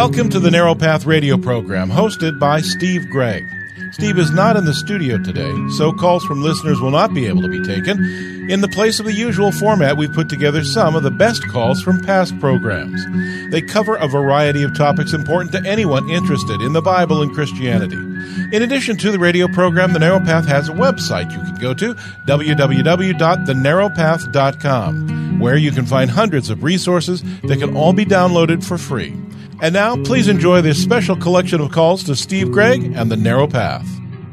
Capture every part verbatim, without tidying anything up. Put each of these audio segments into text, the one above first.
Welcome to the Narrow Path radio program, hosted by Steve Gregg. Steve is not in the studio today, so calls from listeners will not be able to be taken. In the place of the usual format, we've put together some of the best calls from past programs. They cover a variety of topics important to anyone interested in the Bible and Christianity. In addition to the radio program, The Narrow Path has a website you can go to, w w w dot the narrow path dot com, where you can find hundreds of resources that can all be downloaded for free. And now, please enjoy this special collection of calls to Steve Gregg and The Narrow Path.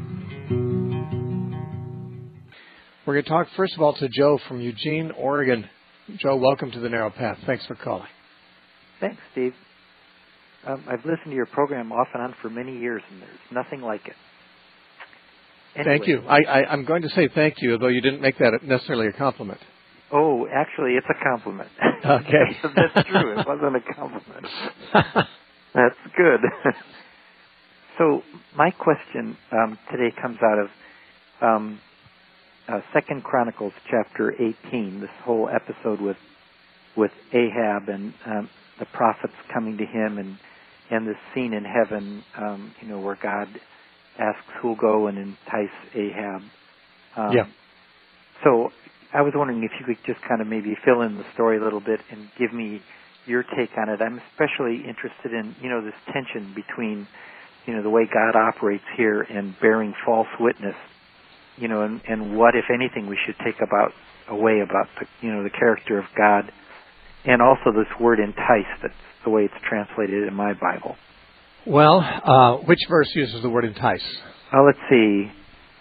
We're going to talk, first of all, to Joe from Eugene, Oregon. Joe, welcome to The Narrow Path. Thanks for calling. Thanks, Steve. Um, I've listened to your program off and on for many years, and there's nothing like it. Anyway. Thank you. I, I, I'm going to say thank you, though you didn't make that necessarily a compliment. Oh, actually, it's a compliment. Okay. That's true. It wasn't a compliment. That's good. So my question um, today comes out of um, uh, Second Chronicles chapter eighteen, this whole episode with with Ahab and um, the prophets coming to him, and, and this scene in heaven, um, you know, where God asks who'll go and entice Ahab. Um, yeah. So I was wondering if you could just kind of maybe fill in the story a little bit and give me your take on it. I'm especially interested in, you know, this tension between, you know, the way God operates here and bearing false witness, you know, and, and what, if anything, we should take about away about the, you know, the character of God, and also this word entice, that's the way it's translated in my Bible. Well, uh, which verse uses the word entice? Uh, let's see.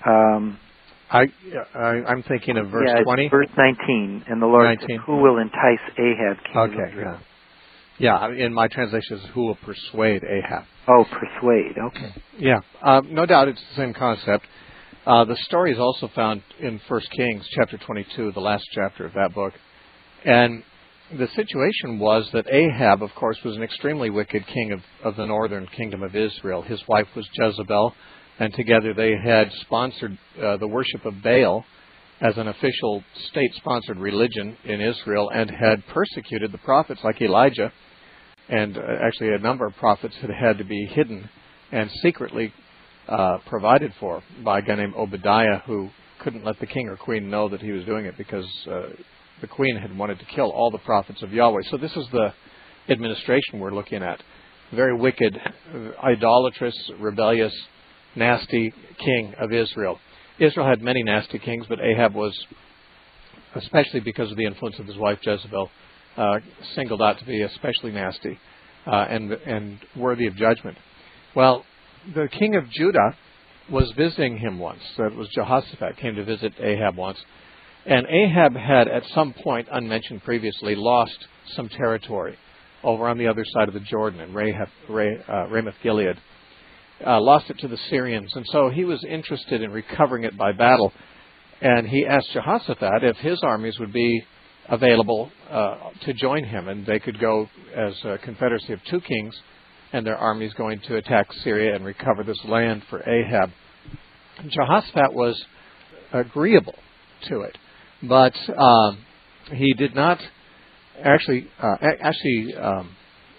Um, I, I, I'm thinking of verse yeah, twenty. Verse nineteen, and the Lord nineteen. said, who will entice Ahab, king okay, of Israel? Yeah. yeah, in my translation, it's who will persuade Ahab. Oh, persuade, okay. Yeah, uh, no doubt it's the same concept. Uh, the story is also found in First Kings chapter twenty-two, the last chapter of that book. And the situation was that Ahab, of course, was an extremely wicked king of, of the northern kingdom of Israel. His wife was Jezebel, and together they had sponsored uh, the worship of Baal as an official state-sponsored religion in Israel, and had persecuted the prophets like Elijah. And uh, actually a number of prophets had had to be hidden and secretly uh, provided for by a guy named Obadiah, who couldn't let the king or queen know that he was doing it because uh, the queen had wanted to kill all the prophets of Yahweh. So this is the administration we're looking at. Very wicked, idolatrous, rebellious, nasty king of Israel. Israel had many nasty kings, but Ahab was, especially because of the influence of his wife Jezebel, uh, singled out to be especially nasty uh, and and worthy of judgment. Well, the king of Judah was visiting him once. That was Jehoshaphat, came to visit Ahab once. And Ahab had, at some point, unmentioned previously, lost some territory over on the other side of the Jordan in Rahab, Rah, uh, Ramoth-Gilead. Uh, lost it to the Syrians, and so he was interested in recovering it by battle. And he asked Jehoshaphat if his armies would be available uh, to join him, and they could go as a confederacy of two kings and their armies going to attack Syria and recover this land for Ahab. Jehoshaphat was agreeable to it, but um, he did not actually, uh, actually um,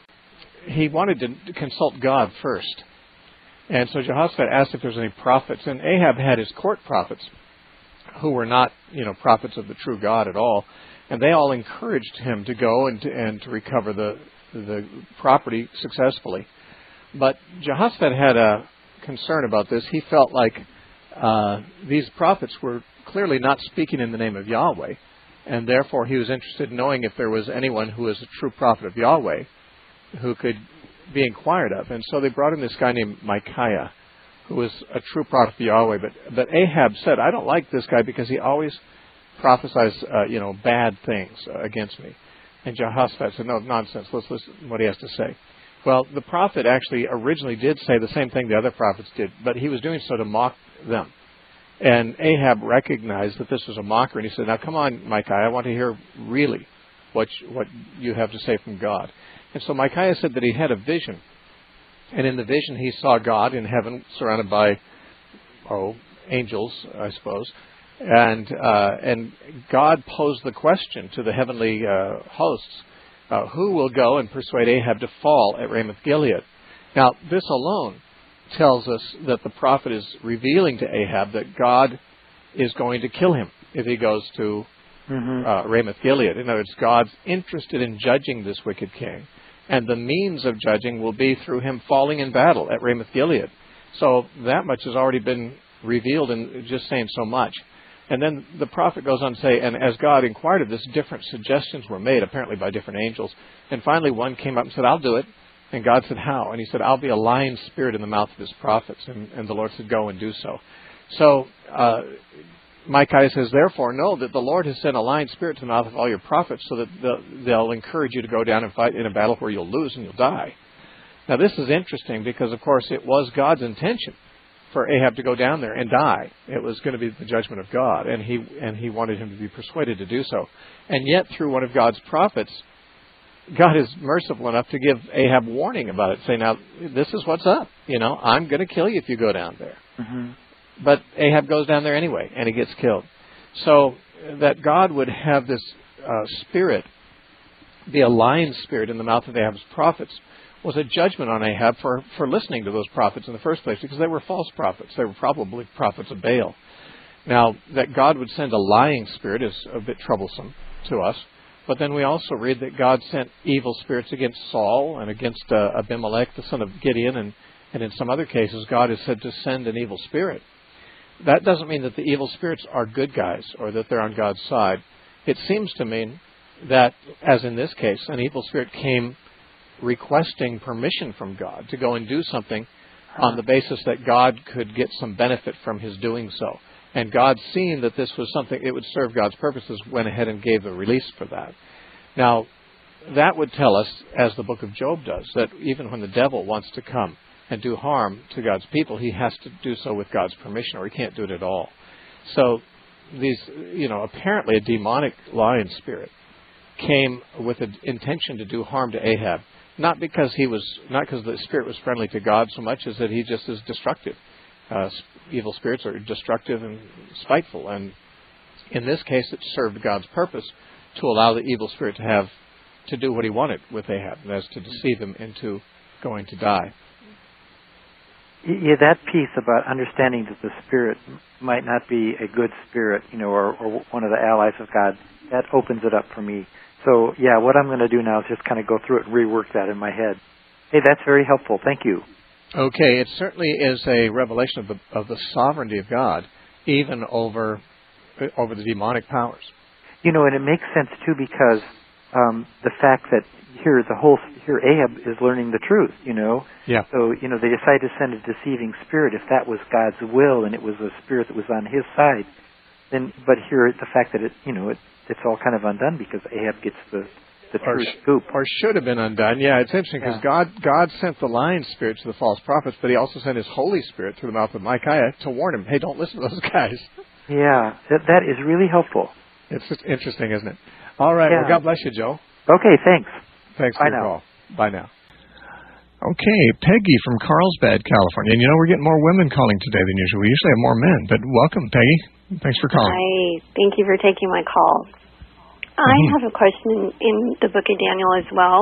he wanted to consult God first. And so Jehoshaphat asked if there was any prophets, and Ahab had his court prophets, who were not, you know, prophets of the true God at all, and they all encouraged him to go and to, and to recover the the property successfully. But Jehoshaphat had a concern about this. He felt like uh, these prophets were clearly not speaking in the name of Yahweh, and therefore he was interested in knowing if there was anyone who was a true prophet of Yahweh who could be inquired of. And so they brought in this guy named Micaiah, who was a true prophet of Yahweh. But but Ahab said, I don't like this guy because he always prophesies, uh, you know, bad things uh, against me. And Jehoshaphat said, no, nonsense. Let's listen to what he has to say. Well, the prophet actually originally did say the same thing the other prophets did, but he was doing so to mock them. And Ahab recognized that this was a mockery, and he said, now come on, Micaiah, I want to hear really what you, what you have to say from God. And so Micaiah said that he had a vision. And in the vision, he saw God in heaven surrounded by, oh, angels, I suppose. And uh, and God posed the question to the heavenly uh, hosts, uh, who will go and persuade Ahab to fall at Ramoth-Gilead. Now, this alone tells us that the prophet is revealing to Ahab that God is going to kill him if he goes to mm-hmm. uh, Ramoth-Gilead. In other words, God's interested in judging this wicked king, and the means of judging will be through him falling in battle at Ramoth-Gilead. So that much has already been revealed in just saying so much. And then the prophet goes on to say, and as God inquired of this, different suggestions were made, apparently by different angels. And finally one came up and said, I'll do it. And God said, how? And he said, I'll be a lying spirit in the mouth of his prophets. And, and the Lord said, go and do so. So uh, Micaiah says, therefore, know that the Lord has sent a lying spirit to the mouth of all your prophets so that they'll, they'll encourage you to go down and fight in a battle where you'll lose and you'll die. Now, this is interesting because, of course, it was God's intention for Ahab to go down there and die. It was going to be the judgment of God, and he and he wanted him to be persuaded to do so. And yet, through one of God's prophets, God is merciful enough to give Ahab warning about it, saying, now, this is what's up. You know, I'm going to kill you if you go down there. Mm-hmm. But Ahab goes down there anyway, and he gets killed. So that God would have this uh, spirit be a lying spirit in the mouth of Ahab's prophets was a judgment on Ahab for, for listening to those prophets in the first place, because they were false prophets. They were probably prophets of Baal. Now, that God would send a lying spirit is a bit troublesome to us, but then we also read that God sent evil spirits against Saul and against uh, Abimelech, the son of Gideon, and, and in some other cases, God is said to send an evil spirit. That doesn't mean that the evil spirits are good guys or that they're on God's side. It seems to mean that, as in this case, an evil spirit came requesting permission from God to go and do something on the basis that God could get some benefit from his doing so. And God, seeing that this was something it would serve God's purposes, went ahead and gave the release for that. Now, that would tell us, as the book of Job does, that even when the devil wants to come and do harm to God's people, he has to do so with God's permission, or he can't do it at all. So these, you know, apparently a demonic lion spirit came with an intention to do harm to Ahab. Not because he was, not because the spirit was friendly to God so much as that he just is destructive. Uh, evil spirits are destructive and spiteful, and in this case, it served God's purpose to allow the evil spirit to have to do what he wanted with Ahab, and that's to deceive him into going to die. Yeah, that piece about understanding that the spirit might not be a good spirit, you know, or, or one of the allies of God, that opens it up for me. So, yeah, what I'm going to do now is just kind of go through it and rework that in my head. Hey, that's very helpful. Thank you. Okay, it certainly is a revelation of the of the sovereignty of God, even over over the demonic powers. You know, and it makes sense, too, because um, the fact that here the whole here Ahab is learning the truth, you know. Yeah. So, you know, they decided to send a deceiving spirit. If that was God's will and it was a spirit that was on his side, then, but here the fact that it, you know, it, it's all kind of undone because Ahab gets the, the or, true scoop. Or should have been undone. Yeah, it's interesting because yeah. God God sent the lying spirit to the false prophets, but he also sent his Holy Spirit through the mouth of Micaiah to warn him, hey, don't listen to those guys. Yeah, that, that is really helpful. It's just interesting, isn't it? All right, yeah. Well, God bless you, Joe. Okay, thanks. Thanks Bye for your now. call. Bye now. Okay, Peggy from Carlsbad, California. And you know, we're getting more women calling today than usual. We usually have more men, but welcome, Peggy. Thanks for calling. Hi, thank you for taking my call. I Mm-hmm. have a question in, in the book of Daniel as well.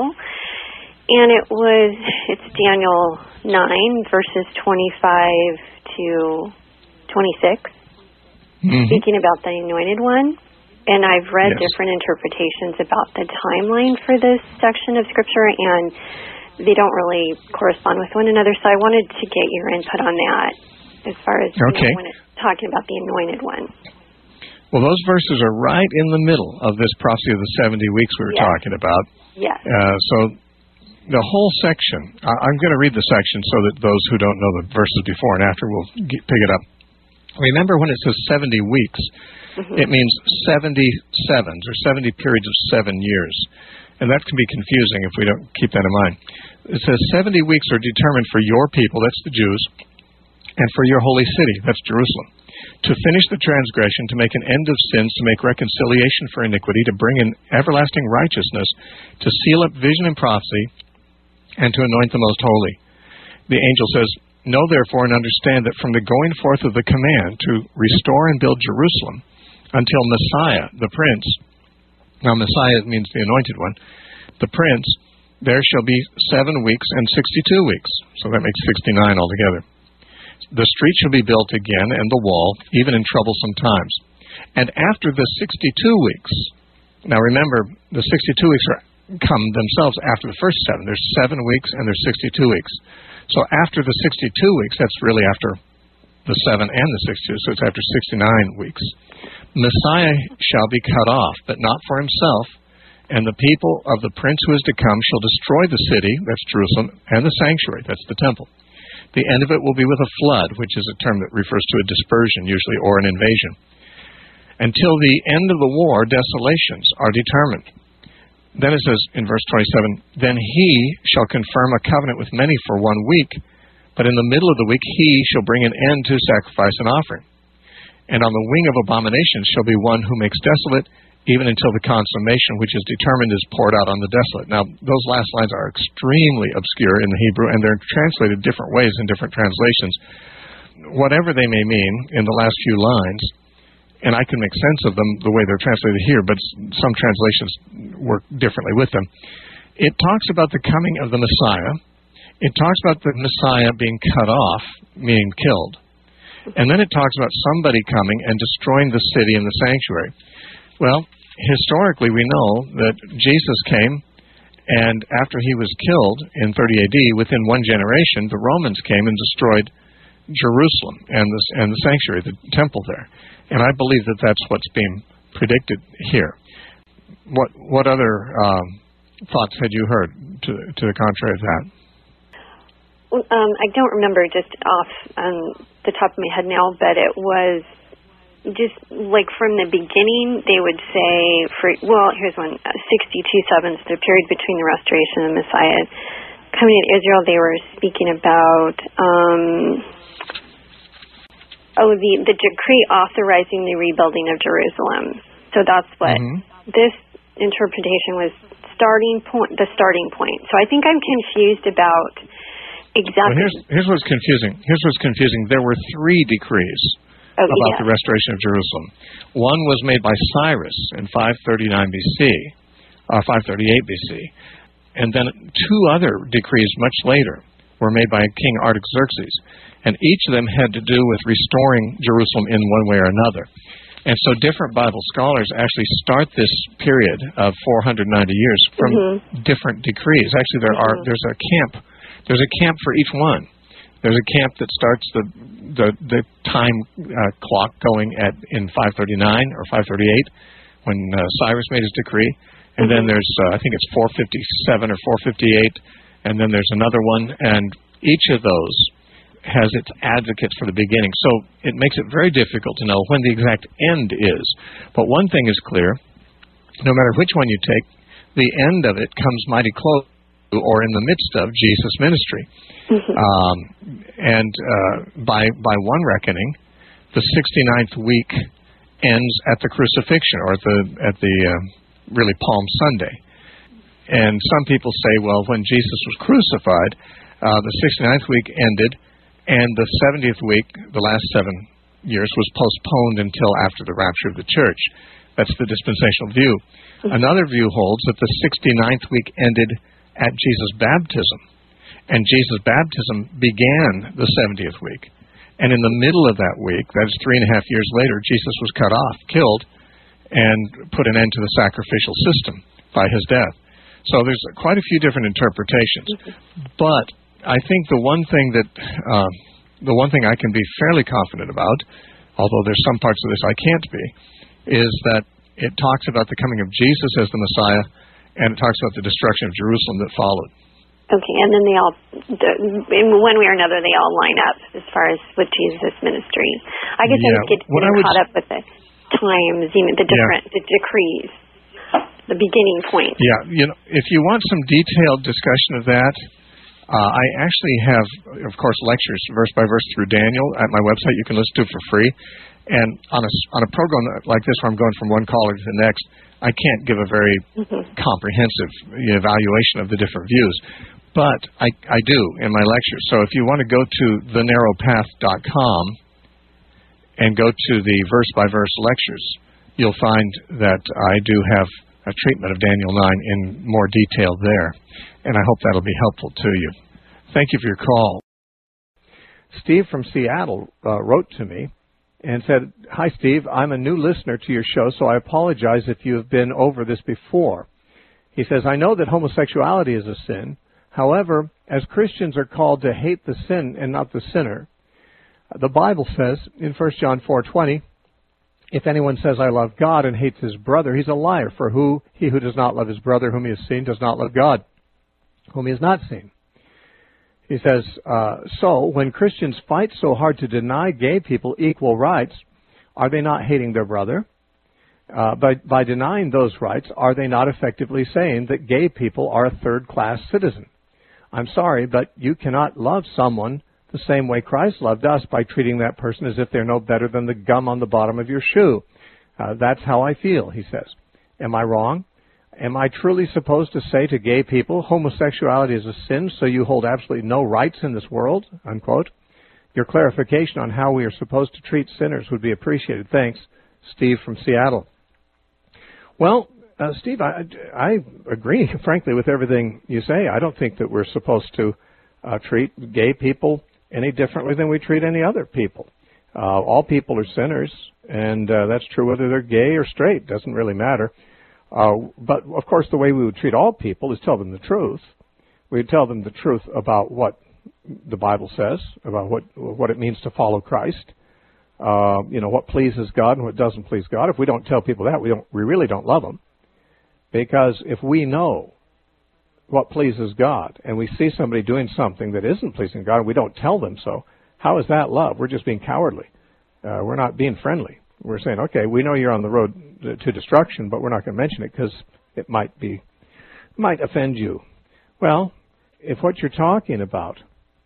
And it was, it's Daniel nine, verses twenty-five to twenty-six, mm-hmm. speaking about the anointed one. And I've read yes. different interpretations about the timeline for this section of Scripture, and they don't really correspond with one another. So I wanted to get your input on that as far as okay. you know, when it's talking about the anointed one. Well, those verses are right in the middle of this prophecy of the seventy weeks we were yes. talking about. Yes. Uh, so the whole section, I'm going to read the section so that those who don't know the verses before and after will get, pick it up. Remember when it says seventy weeks, mm-hmm. it means seventy sevens or seventy periods of seven years. And that can be confusing if we don't keep that in mind. It says seventy weeks are determined for your people, that's the Jews, and for your holy city, that's Jerusalem, to finish the transgression, to make an end of sins, to make reconciliation for iniquity, to bring in everlasting righteousness, to seal up vision and prophecy, and to anoint the most holy. The angel says, know therefore and understand that from the going forth of the command to restore and build Jerusalem until Messiah, the Prince, now Messiah means the anointed one, The prince, there shall be seven weeks and sixty-two weeks. So that makes sixty-nine altogether. The street shall be built again, and the wall, even in troublesome times. And after the sixty-two weeks, now remember, the sixty-two weeks are, come themselves after the first seven. There's seven weeks and there's sixty-two weeks. So after the sixty-two weeks, that's really after the seven and the sixty-two, so it's after sixty-nine weeks. Messiah shall be cut off, but not for himself, and the people of the prince who is to come shall destroy the city, that's Jerusalem, and the sanctuary, that's the temple. The end of it will be with a flood, which is a term that refers to a dispersion, usually, or an invasion. Until the end of the war, desolations are determined. Then it says in verse twenty-seven, then he shall confirm a covenant with many for one week, but in the middle of the week he shall bring an end to sacrifice and offering. And on the wing of abominations shall be one who makes desolate, even until the consummation which is determined is poured out on the desolate. Now, those last lines are extremely obscure in the Hebrew, and they're translated different ways in different translations. Whatever they may mean in the last few lines, and I can make sense of them the way they're translated here, but some translations work differently with them. It talks about the coming of the Messiah. It talks about the Messiah being cut off, meaning killed. And then it talks about somebody coming and destroying the city and the sanctuary. Well, historically we know that Jesus came, and after he was killed in thirty A D, within one generation, the Romans came and destroyed Jerusalem and the, and the sanctuary, the temple there. And I believe that that's what's being predicted here. What what other um, thoughts had you heard to, to the contrary of that? Well, um, I don't remember just off um, the top of my head now, but it was just like from the beginning, they would say, for well, here's one, uh, sixty-two sevens, the period between the restoration and the Messiah coming to Israel, they were speaking about... Um, Oh, the, the decree authorizing the rebuilding of Jerusalem. So that's what mm-hmm. this interpretation was starting point, the starting point. So I think I'm confused about exactly. Well, here's, here's what's confusing. Here's what's confusing. There were three decrees oh, about yeah. the restoration of Jerusalem. One was made by Cyrus in five thirty-nine B C, uh, five thirty-eight B C, and then two other decrees much later were made by King Artaxerxes. And each of them had to do with restoring Jerusalem in one way or another. And so different Bible scholars actually start this period of four hundred ninety years from mm-hmm. different decrees. Actually, there mm-hmm. are there's a camp. There's a camp for each one. There's a camp that starts the the, the time uh, clock going at in five thirty-nine or five thirty-eight when uh, Cyrus made his decree. And mm-hmm. then there's, uh, I think it's four fifty-seven or four fifty-eight. And then there's another one. And each of those has its advocates for the beginning. So it makes it very difficult to know when the exact end is. But one thing is clear, no matter which one you take, the end of it comes mighty close to or in the midst of Jesus' ministry. Mm-hmm. Um, and uh, by by one reckoning, the sixty-ninth week ends at the crucifixion, or at the, at the uh, really Palm Sunday. And some people say, well, when Jesus was crucified, uh, the sixty-ninth week ended, and the seventieth week, the last seven years, was postponed until after the rapture of the church. That's the dispensational view. Mm-hmm. Another view holds that the sixty-ninth week ended at Jesus' baptism, and Jesus' baptism began the seventieth week. And in the middle of that week, that's three and a half years later, Jesus was cut off, killed, and put an end to the sacrificial system by his death. So there's quite a few different interpretations. Mm-hmm. But I think the one thing that uh, the one thing I can be fairly confident about, although there's some parts of this I can't be, is that it talks about the coming of Jesus as the Messiah, and it talks about the destruction of Jerusalem that followed. Okay, and then they all, in one way or another, they all line up as far as with Jesus' ministry. I guess yeah. I was getting caught up with the times, you know, the different yeah. the decrees, the beginning point. Yeah, you know, if you want some detailed discussion of that, Uh, I actually have, of course, lectures verse by verse through Daniel at my website. You can listen to it for free. And on a, on a program like this where I'm going from one caller to the next, I can't give a very mm-hmm. comprehensive you know, evaluation of the different views. But I, I do in my lectures. So if you want to go to the narrow path dot com and go to the verse-by-verse lectures, you'll find that I do have a treatment of Daniel nine in more detail there, and I hope that'll be helpful to you. Thank you for your call. Steve from Seattle uh, wrote to me and said, "Hi, Steve. I'm a new listener to your show, so I apologize if you have been over this before." He says, "I know that homosexuality is a sin. However, as Christians are called to hate the sin and not the sinner, the Bible says in First John four twenty, if anyone says, 'I love God,' and hates his brother, he's a liar. For who he who does not love his brother whom he has seen does not love God, whom he has not seen." He says, uh, so when Christians fight so hard to deny gay people equal rights, are they not hating their brother? Uh, by, by denying those rights, are they not effectively saying that gay people are a third-class citizen? I'm sorry, but you cannot love someone the same way Christ loved us by treating that person as if they're no better than the gum on the bottom of your shoe. Uh, that's how I feel, he says. Am I wrong? Am I truly supposed to say to gay people, homosexuality is a sin, so you hold absolutely no rights in this world? Unquote. Your clarification on how we are supposed to treat sinners would be appreciated. Thanks, Steve from Seattle. Well, uh, Steve, I, I agree, frankly, with everything you say. I don't think that we're supposed to uh, treat gay people any differently than we treat any other people. Uh, all people are sinners, and uh, that's true whether they're gay or straight. Doesn't really matter. Uh, but, of course, the way we would treat all people is tell them the truth. We'd tell them the truth about what the Bible says, about what what it means to follow Christ, uh, you know, what pleases God and what doesn't please God. If we don't tell people that, we don't we really don't love them. Because if we know what pleases God and we see somebody doing something that isn't pleasing God and we don't tell them so, how is that love? We're just being cowardly. Uh, we're not being friendly. We're saying, okay, we know you're on the road to destruction, but we're not going to mention it because it might be, might offend you. Well, if what you're talking about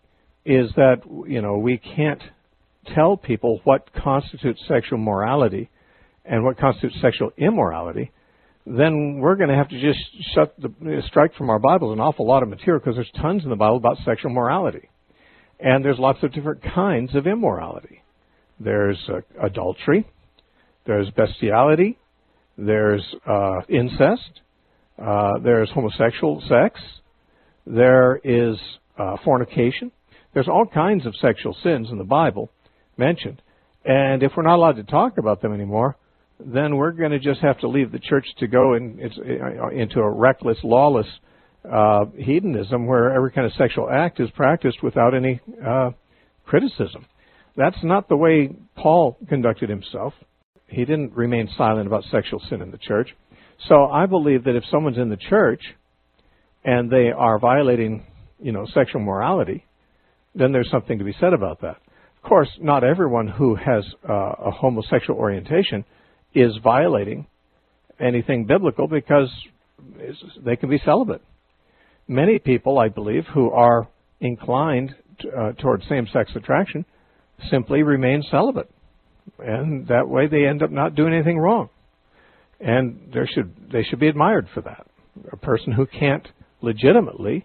is that, you know, we can't tell people what constitutes sexual morality and what constitutes sexual immorality, then we're going to have to just shut the, strike from our Bibles an awful lot of material because there's tons in the Bible about sexual morality. And there's lots of different kinds of immorality. There's uh, adultery. There's bestiality, there's uh, incest, uh, there's homosexual sex, there is uh, fornication. There's all kinds of sexual sins in the Bible mentioned. And if we're not allowed to talk about them anymore, then we're going to just have to leave the church to go in, it's, into a reckless, lawless uh, hedonism where every kind of sexual act is practiced without any uh, criticism. That's not the way Paul conducted himself. He didn't remain silent about sexual sin in the church. So I believe that if someone's in the church and they are violating, you know, sexual morality, then there's something to be said about that. Of course, not everyone who has uh, a homosexual orientation is violating anything biblical because they can be celibate. Many people, I believe, who are inclined to, uh, toward same-sex attraction simply remain celibate. And that way they end up not doing anything wrong. And there should they should be admired for that. A person who can't legitimately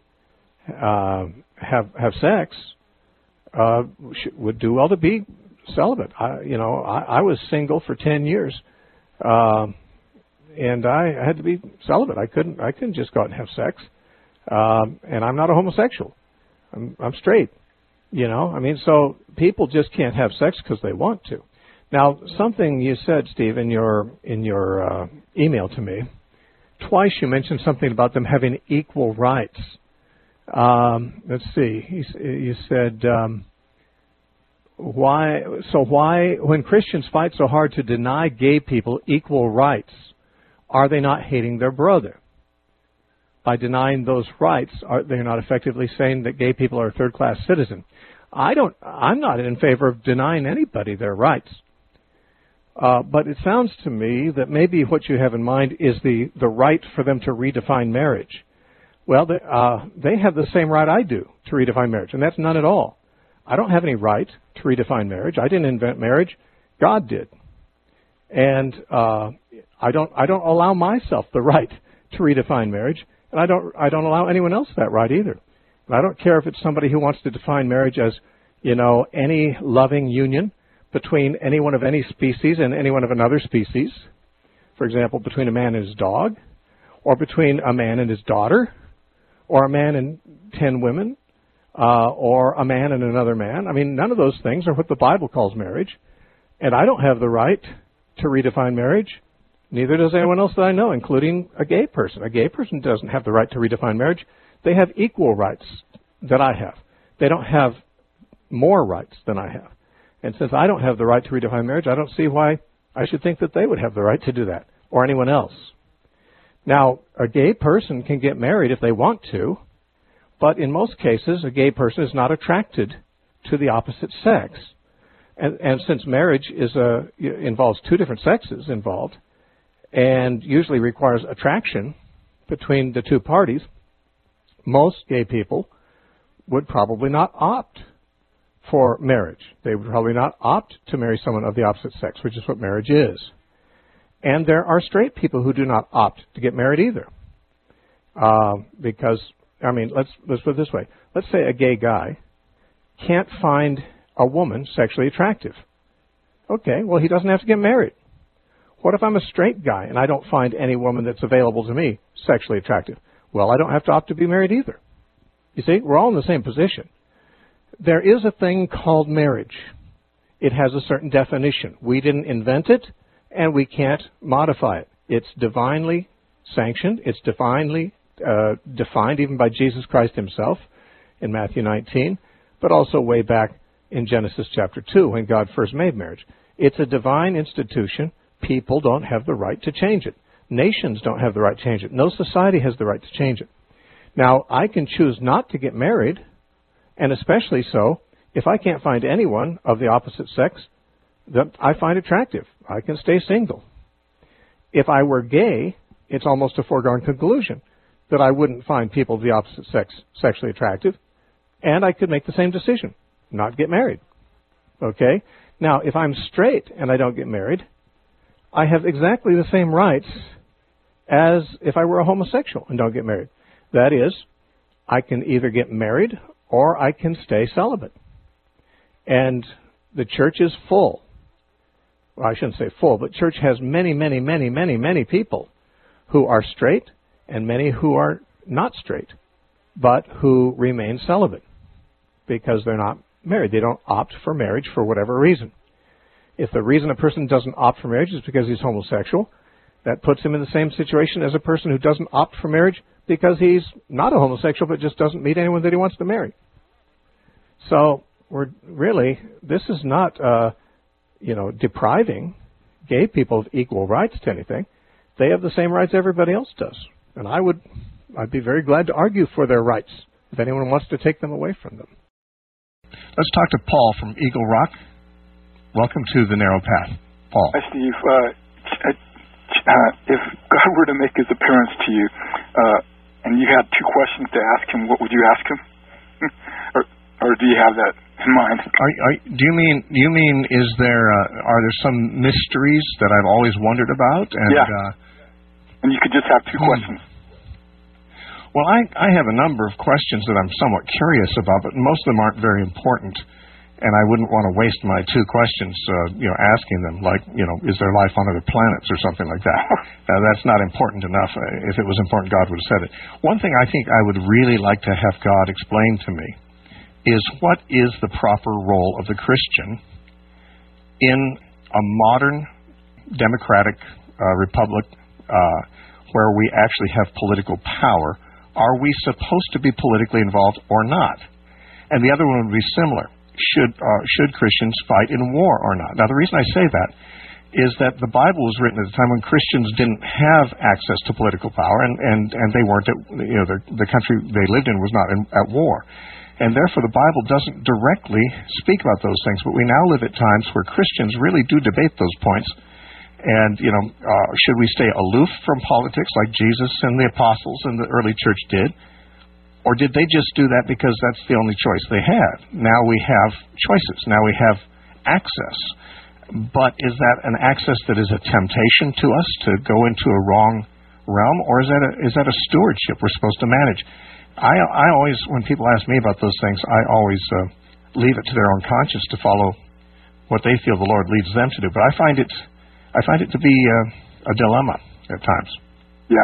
uh, have have sex uh, should, would do well to be celibate. I, you know, I, I was single for ten years, uh, and I had to be celibate. I couldn't I couldn't just go out and have sex. Um, and I'm not a homosexual. I'm, I'm straight. You know, I mean, so people just can't have sex because they want to. Now, something you said, Steve, in your in your uh, email to me, twice you mentioned something about them having equal rights. Um, let's see. You, you said, um, why? So why, when Christians fight so hard to deny gay people equal rights, are they not hating their brother? By denying those rights, are they not effectively saying that gay people are a third-class citizen? I don't. I'm not in favor of denying anybody their rights. Uh, but it sounds to me that maybe what you have in mind is the, the right for them to redefine marriage. Well, they, uh, they have the same right I do to redefine marriage, and that's none at all. I don't have any right to redefine marriage. I didn't invent marriage. God did. And uh, I don't I don't allow myself the right to redefine marriage, and I don't I don't allow anyone else that right either. And I don't care if it's somebody who wants to define marriage as, you know, any loving union between anyone of any species and anyone of another species. For example, between a man and his dog, or between a man and his daughter, or a man and ten women, uh, or a man and another man. I mean, none of those things are what the Bible calls marriage. And I don't have the right to redefine marriage. Neither does anyone else that I know, including a gay person. A gay person doesn't have the right to redefine marriage. They have equal rights that I have. They don't have more rights than I have. And since I don't have the right to redefine marriage, I don't see why I should think that they would have the right to do that, or anyone else. Now, a gay person can get married if they want to, but in most cases, a gay person is not attracted to the opposite sex. And, and since marriage is a, involves two different sexes involved, and usually requires attraction between the two parties, most gay people would probably not opt for marriage. They would probably not opt to marry someone of the opposite sex, which is what marriage is. And there are straight people who do not opt to get married either. Uh, because, I mean, let's, let's put it this way. Let's say a gay guy can't find a woman sexually attractive. Okay, well, he doesn't have to get married. What if I'm a straight guy and I don't find any woman that's available to me sexually attractive? Well, I don't have to opt to be married either. You see, we're all in the same position. There is a thing called marriage. It has a certain definition. We didn't invent it, and we can't modify it. It's divinely sanctioned. It's divinely uh, defined even by Jesus Christ himself in Matthew nineteen, but also way back in Genesis chapter two when God first made marriage. It's a divine institution. People don't have the right to change it. Nations don't have the right to change it. No society has the right to change it. Now, I can choose not to get married, and especially so if I can't find anyone of the opposite sex that I find attractive. I can stay single. If I were gay, it's almost a foregone conclusion that I wouldn't find people of the opposite sex sexually attractive, and I could make the same decision, not get married. Okay? Now, if I'm straight and I don't get married, I have exactly the same rights as if I were a homosexual and don't get married. That is, I can either get married or I can stay celibate. And the church is full. Well, I shouldn't say full, but church has many, many, many, many, many people who are straight and many who are not straight, but who remain celibate because they're not married. They don't opt for marriage for whatever reason. If the reason a person doesn't opt for marriage is because he's homosexual, that puts him in the same situation as a person who doesn't opt for marriage because he's not a homosexual but just doesn't meet anyone that he wants to marry. So we're really, this is not, uh, you know, depriving gay people of equal rights to anything. They have the same rights everybody else does. And I would, I'd be very glad to argue for their rights if anyone wants to take them away from them. Let's talk to Paul from Eagle Rock. Welcome to The Narrow Path. Paul. Hi, Steve. Uh, uh, if God were to make his appearance to you, uh, and you had two questions to ask him, what would you ask him? or, or do you have that in mind? Are, are, do you mean? Do you mean? Is there? Uh, are there some mysteries that I've always wondered about? And, yeah. Uh, and you could just have two hmm. questions. Well, I, I have a number of questions that I'm somewhat curious about, but most of them aren't very important. And I wouldn't want to waste my two questions, uh, you know, asking them, like, you know, is there life on other planets or something like that? uh, that's not important enough. If it was important, God would have said it. One thing I think I would really like to have God explain to me is what is the proper role of the Christian in a modern democratic uh, republic uh, where we actually have political power. Are we supposed to be politically involved or not? And the other one would be similar. Should uh, should Christians fight in war or not? Now, the reason I say that is that the Bible was written at a time when Christians didn't have access to political power, and, and, and they weren't, at, you know, the, the country they lived in was not in, at war. And therefore, the Bible doesn't directly speak about those things. But we now live at times where Christians really do debate those points. And, you know, uh, should we stay aloof from politics like Jesus and the apostles and the early church did? Or did they just do that because that's the only choice they had? Now we have choices. Now we have access. But is that an access that is a temptation to us to go into a wrong realm? Or is that a, is that a stewardship we're supposed to manage? I, I always, when people ask me about those things, I always uh, leave it to their own conscience to follow what they feel the Lord leads them to do. But I find it, I find it to be uh, a dilemma at times. Yeah, it's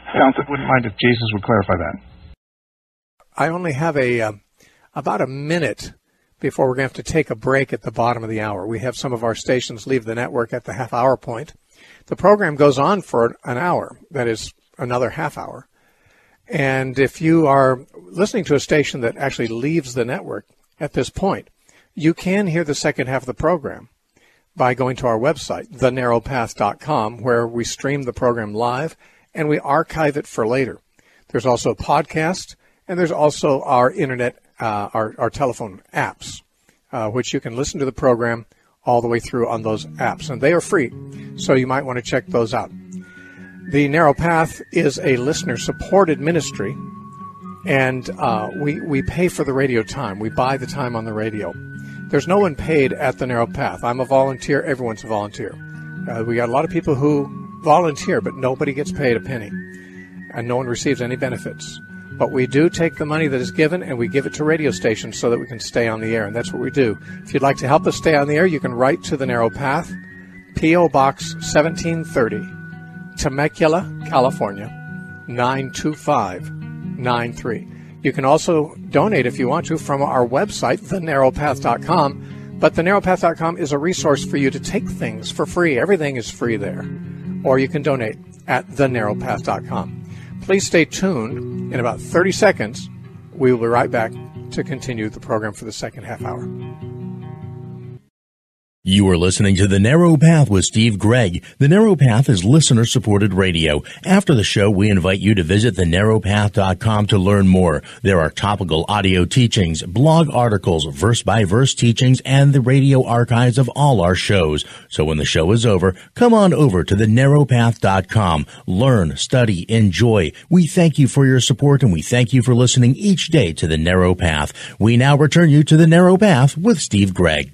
Sounds. I wouldn't mind if Jesus would clarify that. I only have a uh, about a minute before we're going to have to take a break at the bottom of the hour. We have some of our stations leave the network at the half-hour point. The program goes on for an hour, that is another half hour. And if you are listening to a station that actually leaves the network at this point, you can hear the second half of the program by going to our website, the narrow path dot com, where we stream the program live and we archive it for later. There's also a podcast, and there's also our internet, uh, our, our telephone apps, uh, which you can listen to the program all the way through on those apps, and they are free, so you might want to check those out. The Narrow Path is a listener-supported ministry, and uh, we, we pay for the radio time. We buy the time on the radio. There's no one paid at the Narrow Path. I'm a volunteer. Everyone's a volunteer. Uh, we got a lot of people who volunteer, but nobody gets paid a penny, and no one receives any benefits. But we do take the money that is given and we give it to radio stations so that we can stay on the air, and that's what we do. If you'd like to help us stay on the air, you can write to the Narrow Path, P O. Box seventeen thirty, Temecula, California, nine two five nine three. You can also donate if you want to from our website, the narrow path dot com. But the narrow path dot com is a resource for you to take things for free. Everything is free there. Or you can donate at the narrow path dot com. Please stay tuned. In about thirty seconds, we will be right back to continue the program for the second half hour. You are listening to The Narrow Path with Steve Gregg. The Narrow Path is listener-supported radio. After the show, we invite you to visit the narrow path dot com to learn more. There are topical audio teachings, blog articles, verse-by-verse teachings, and the radio archives of all our shows. So when the show is over, come on over to the narrow path dot com. Learn, study, enjoy. We thank you for your support, and we thank you for listening each day to The Narrow Path. We now return you to The Narrow Path with Steve Gregg.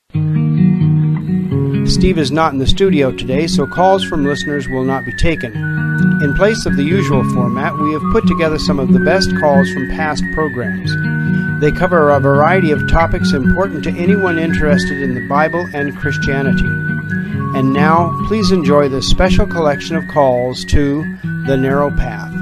Steve is not in the studio today, so calls from listeners will not be taken. In place of the usual format, we have put together some of the best calls from past programs. They cover a variety of topics important to anyone interested in the Bible and Christianity. And now, please enjoy this special collection of calls to The Narrow Path.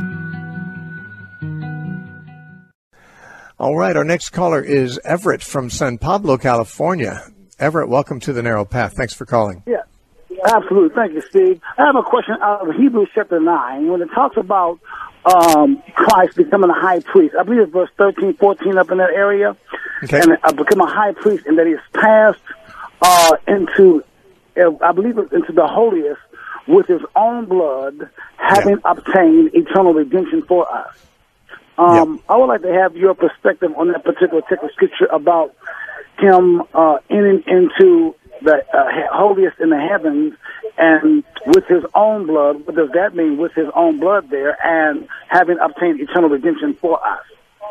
All right, our next caller is Everett from San Pablo, California. Everett, welcome to The Narrow Path. Thanks for calling. Yeah, absolutely. Thank you, Steve. I have a question out of Hebrews chapter nine. When it talks about um, Christ becoming a high priest, I believe it's verse thirteen, fourteen up in that area, okay. and uh, become a high priest, and that he's passed uh, into, uh, I believe, it's into the holiest with his own blood, having yeah. obtained eternal redemption for us. Um, yeah. I would like to have your perspective on that particular text of scripture about him uh, entering into the uh, holiest in the heavens, and with his own blood. What does that mean, with his own blood there, and having obtained eternal redemption for us?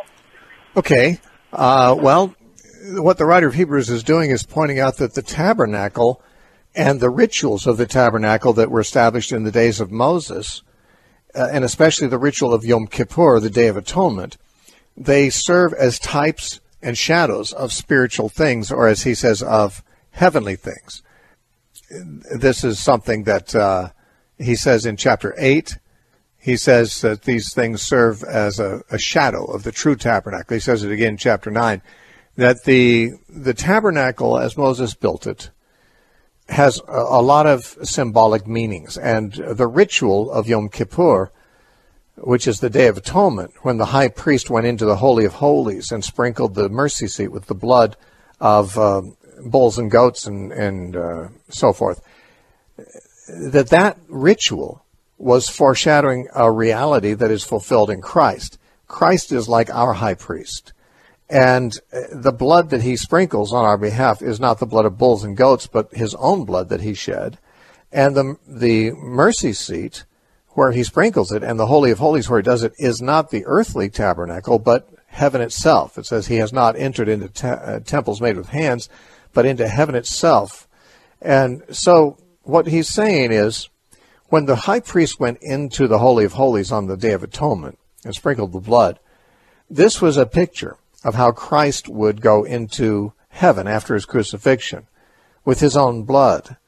Okay. Uh, well, what the writer of Hebrews is doing is pointing out that the tabernacle and the rituals of the tabernacle that were established in the days of Moses, uh, and especially the ritual of Yom Kippur, the Day of Atonement, they serve as types and shadows of spiritual things, or as he says, of heavenly things. This is something that uh, he says in chapter eight. He says that these things serve as a, a shadow of the true tabernacle. He says it again in chapter nine, that the the tabernacle, as Moses built it, has a, a lot of symbolic meanings. And the ritual of Yom Kippur, which is the Day of Atonement, when the high priest went into the Holy of Holies and sprinkled the mercy seat with the blood of uh, bulls and goats and, and uh, so forth, that that ritual was foreshadowing a reality that is fulfilled in Christ. Christ is like our high priest. And the blood that he sprinkles on our behalf is not the blood of bulls and goats, but his own blood that he shed. And the, the mercy seat, where he sprinkles it, and the Holy of Holies where he does it, is not the earthly tabernacle, but heaven itself. It says he has not entered into te- uh, temples made with hands, but into heaven itself. And so what he's saying is, when the high priest went into the Holy of Holies on the Day of Atonement and sprinkled the blood, this was a picture of how Christ would go into heaven after his crucifixion with his own blood,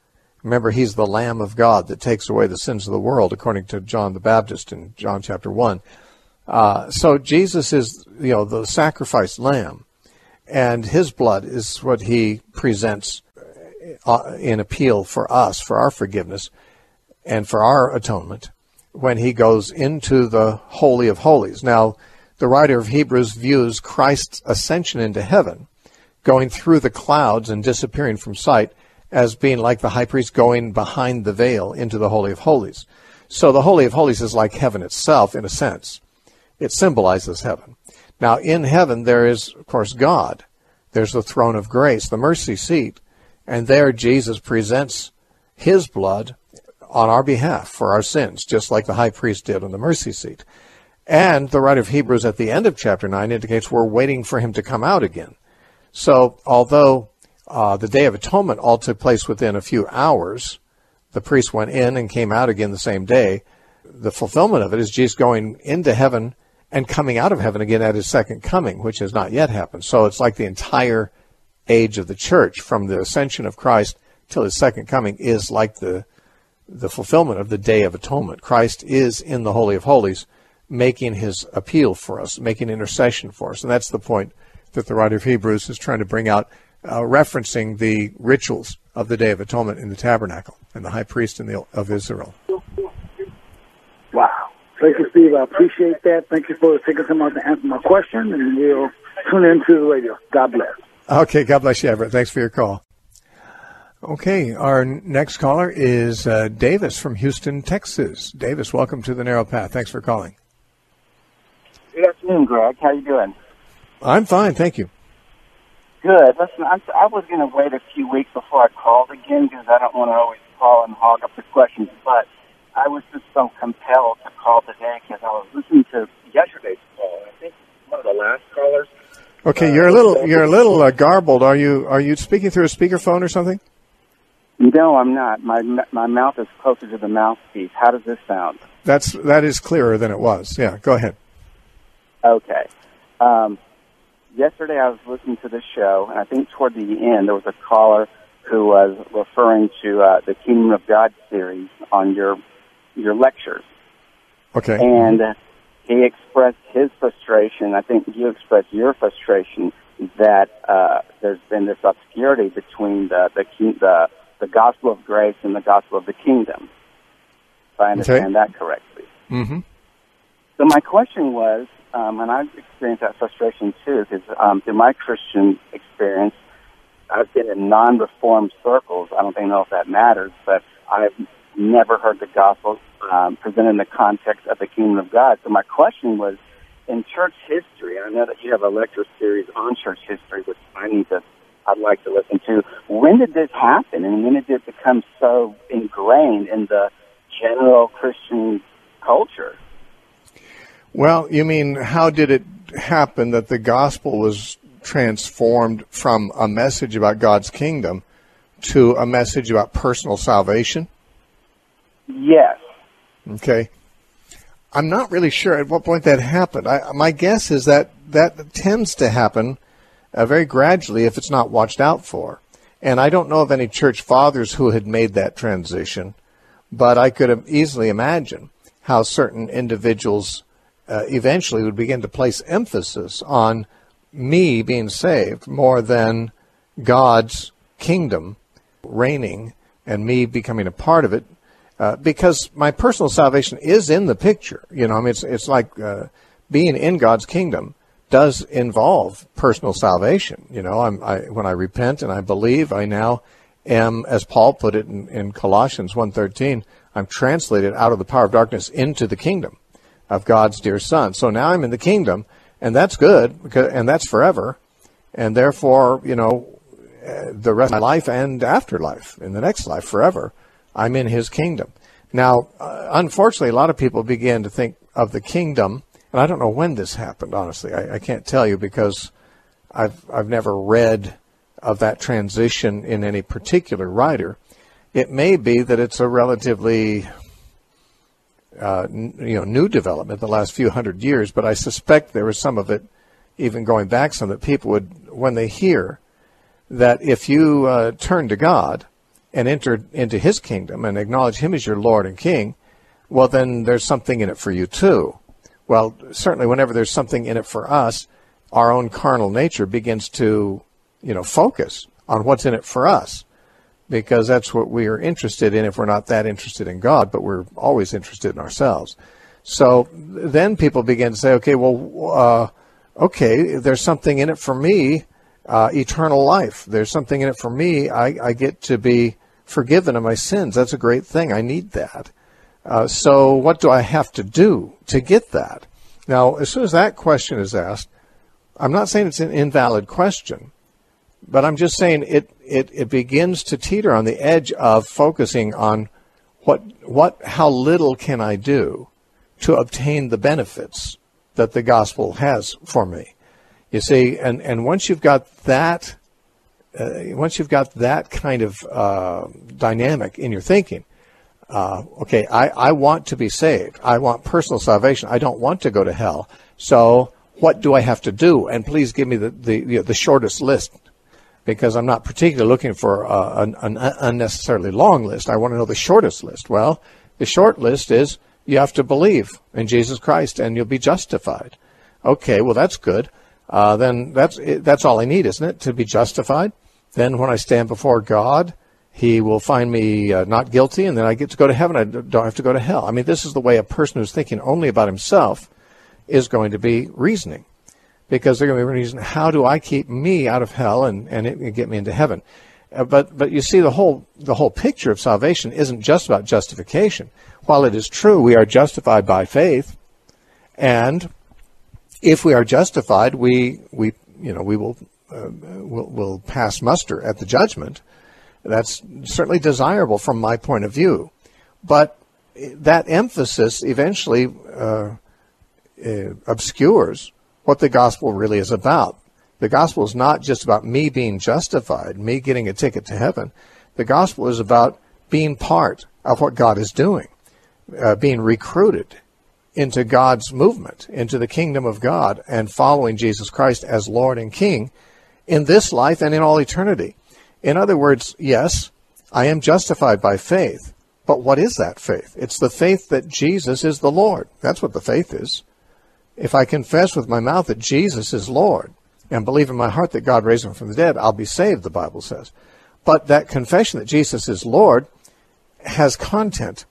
Remember, he's the Lamb of God that takes away the sins of the world, according to John the Baptist in John chapter one. Uh, so Jesus is, you know, the sacrificed lamb, and his blood is what he presents uh, in appeal for us, for our forgiveness, and for our atonement, when he goes into the Holy of Holies. Now, the writer of Hebrews views Christ's ascension into heaven, going through the clouds and disappearing from sight, as being like the high priest going behind the veil into the Holy of Holies. So the Holy of Holies is like heaven itself, in a sense. It symbolizes heaven. Now, in heaven, there is, of course, God. There's the throne of grace, the mercy seat, and there Jesus presents his blood on our behalf for our sins, just like the high priest did on the mercy seat. And the writer of Hebrews at the end of chapter nine indicates we're waiting for him to come out again. So although uh, the Day of Atonement all took place within a few hours, the priest went in and came out again the same day, the fulfillment of it is Jesus going into heaven and coming out of heaven again at his second coming, which has not yet happened. So it's like the entire age of the church, from the ascension of Christ till his second coming, is like the the fulfillment of the Day of Atonement. Christ is in the Holy of Holies, making his appeal for us, making intercession for us. And that's the point that the writer of Hebrews is trying to bring out, uh, referencing the rituals of the Day of Atonement in the tabernacle and the high priest in the, of Israel. Wow. Thank you, Steve. I appreciate that. Thank you for taking some time to answer my question, and we'll tune into the radio. God bless. Okay, God bless you, Everett. Thanks for your call. Okay, our next caller is uh, Davis from Houston, Texas. Davis, welcome to the Narrow Path. Thanks for calling. Good afternoon, Greg. How you doing? I'm fine, thank you. Good. Listen, I'm, I was going to wait a few weeks before I called again because I don't want to always call and hog up the questions, but I was just so compelled to call today because I was listening to yesterday's call. I think one of the last callers. Okay, uh, you're a little you're a little uh, garbled. Are you are you speaking through a speakerphone or something? No, I'm not. My my mouth is closer to the mouthpiece. How does this sound? That's that is clearer than it was. Yeah, go ahead. Okay. Um, yesterday I was listening to the show, and I think toward the end there was a caller who was referring to uh, the Kingdom of God series on your your lectures. Okay. And uh, he expressed his frustration. I think you expressed your frustration that uh, there's been this obscurity between the the, the the gospel of grace and the gospel of the kingdom, if I understand okay. that correctly. Mm-hmm. So my question was, um, and I've experienced that frustration too, because um, through my Christian experience, I've been in non-reformed circles. I don't think know if that matters, but I've never heard the gospel um, presented in the context of the kingdom of God. So my question was, in church history, I know that you have a lecture series on church history, which I need to, I'd like to listen to. When did this happen, and when did it become so ingrained in the general Christian culture? Well, you mean, how did it happen that the gospel was transformed from a message about God's kingdom to a message about personal salvation? Yes. Okay. I'm not really sure at what point that happened. I, my guess is that that tends to happen uh, very gradually if it's not watched out for. And I don't know of any church fathers who had made that transition, but I could have easily imagine how certain individuals uh, eventually would begin to place emphasis on me being saved more than God's kingdom reigning and me becoming a part of it. Uh, because my personal salvation is in the picture. You know, I mean, it's it's like uh, being in God's kingdom does involve personal salvation. You know, I'm, I, when I repent and I believe, I now am, as Paul put it in, in Colossians one thirteen, I'm translated out of the power of darkness into the kingdom of God's dear Son. So now I'm in the kingdom, and that's good, because, and that's forever. And therefore, you know, uh, the rest of my life and afterlife, in the next life, forever, I'm in his kingdom. Now, uh, unfortunately, a lot of people begin to think of the kingdom, and I don't know when this happened, honestly. I, I can't tell you because I've I've never read of that transition in any particular writer. It may be that it's a relatively uh, n- you know new development the last few hundred years, but I suspect there was some of it even going back some that people would, when they hear that if you uh, turn to God and enter into his kingdom and acknowledge him as your Lord and King, well, then there's something in it for you too. Well, certainly whenever there's something in it for us, our own carnal nature begins to, you know, focus on what's in it for us, because that's what we are interested in if we're not that interested in God, but we're always interested in ourselves. So then people begin to say, okay, well, uh, okay, there's something in it for me, uh, eternal life. There's something in it for me. I, I get to be forgiven of my sins. That's a great thing. I need that. Uh, so what do I have to do to get that? Now, as soon as that question is asked, I'm not saying it's an invalid question, but I'm just saying it, it, it begins to teeter on the edge of focusing on what, what, how little can I do to obtain the benefits that the gospel has for me. You see, and, and once you've got that, uh, once you've got that kind of uh, dynamic in your thinking, uh, okay, I, I want to be saved. I want personal salvation. I don't want to go to hell. So what do I have to do? And please give me the, the, you know, the shortest list, because I'm not particularly looking for uh, an, an unnecessarily long list. I want to know the shortest list. Well, the short list is you have to believe in Jesus Christ and you'll be justified. Okay, well, that's good. Uh, then that's that's all I need, isn't it, to be justified? Then when I stand before God, he will find me uh, not guilty, and then I get to go to heaven. I don't have to go to hell. I mean, this is the way a person who's thinking only about himself is going to be reasoning, because they're going to be reasoning, how do I keep me out of hell and, and it, and get me into heaven? Uh, but but you see, the whole the whole picture of salvation isn't just about justification. While it is true we are justified by faith, and if we are justified, we we you know we will uh, will will pass muster at the judgment. That's certainly desirable from my point of view, but that emphasis eventually uh, uh, obscures what the gospel really is about. The gospel is not just about me being justified, me getting a ticket to heaven. The gospel is about being part of what God is doing, uh, being recruited into God's movement, into the kingdom of God, and following Jesus Christ as Lord and King in this life and in all eternity. In other words, yes, I am justified by faith, but what is that faith? It's the faith that Jesus is the Lord. That's what the faith is. If I confess with my mouth that Jesus is Lord and believe in my heart that God raised him from the dead, I'll be saved, the Bible says. But that confession that Jesus is Lord has content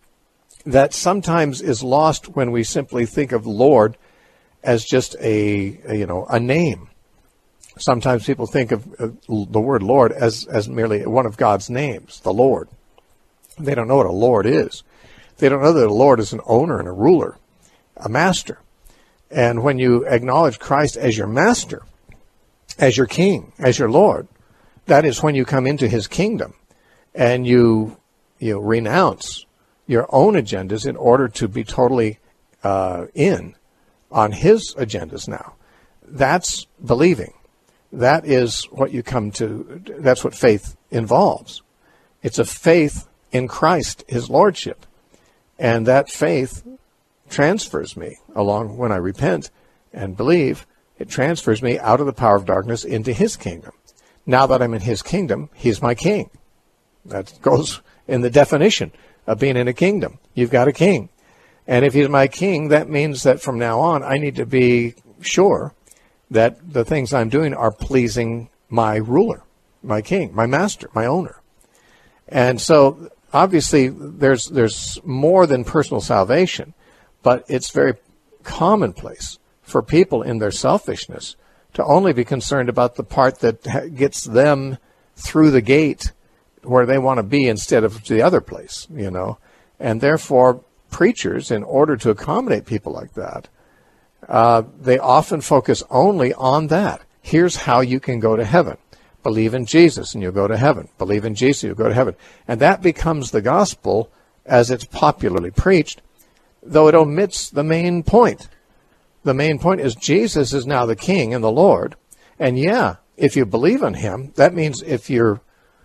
that sometimes is lost when we simply think of Lord as just a, a you know, a name. Sometimes people think of uh, the word Lord as, as merely one of God's names, the Lord. They don't know what a Lord is. They don't know that a Lord is an owner and a ruler, a master. And when you acknowledge Christ as your master, as your king, as your Lord, that is when you come into his kingdom and you, you renounce your own agendas in order to be totally uh, in on his agendas now. That's believing. That is what you come to, that's what faith involves. It's a faith in Christ, his lordship. And that faith transfers me along when I repent and believe. It transfers me out of the power of darkness into his kingdom. Now that I'm in his kingdom, he's my king. That goes in the definition of being in a kingdom. You've got a king. And if he's my king, that means that from now on, I need to be sure that the things I'm doing are pleasing my ruler, my king, my master, my owner. And so obviously there's there's more than personal salvation, but it's very commonplace for people in their selfishness to only be concerned about the part that gets them through the gate where they want to be instead of to the other place, you know. And therefore, preachers, in order to accommodate people like that, uh, they often focus only on that. Here's how you can go to heaven. Believe in Jesus and you'll go to heaven. Believe in Jesus, you'll go to heaven. And that becomes the gospel as it's popularly preached, though it omits the main point. The main point is Jesus is now the King and the Lord. And yeah, if you believe in him, that means if you're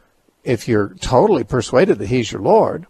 if you're totally persuaded that he's your Lord,